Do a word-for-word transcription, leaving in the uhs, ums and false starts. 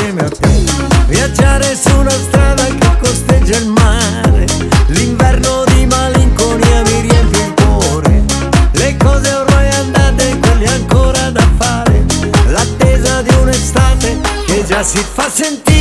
insieme a te. Viaggiare su una strada che costeggia il mare, l'inverno di malinconia mi riempie il cuore. Le cose ormai andate, quelle ancora da fare, l'attesa di un'estate che già si fa sentire.